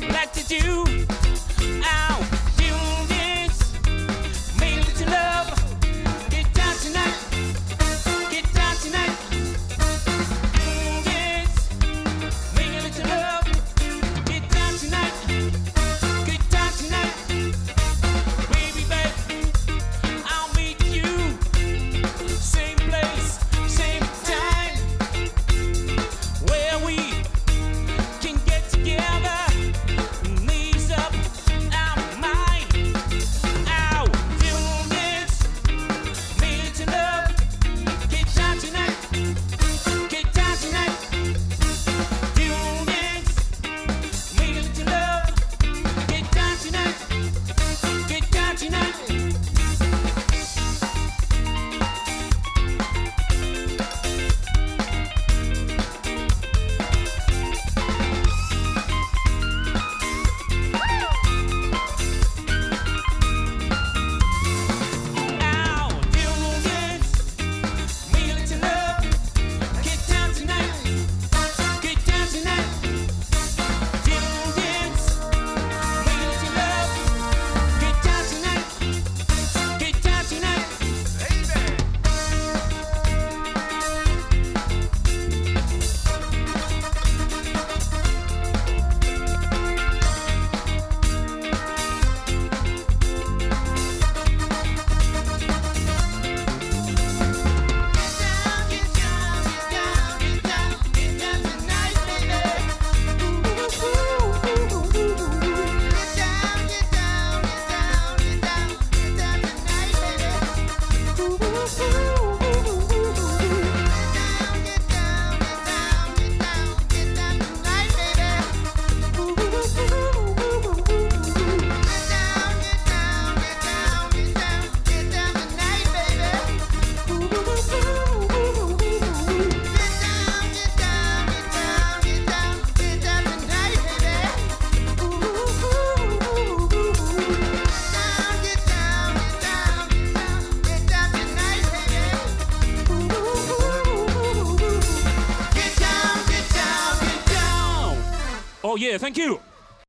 like to do. Ow, do this, make it to love. Get down tonight, get down tonight. Do this, make it to love. Get down tonight, get down tonight. Baby, babe, I'll meet you. Same place, same time, where we can get together. Knees up, our mind. Ow, do this, make it to love. Get down tonight, get down tonight. Do this, make it to love. Get down tonight, get down tonight. Ow, do this, make it to love. Get down tonight, get down tonight. Do this, make it to love. Get down tonight, get down tonight. Oh yeah, thank you.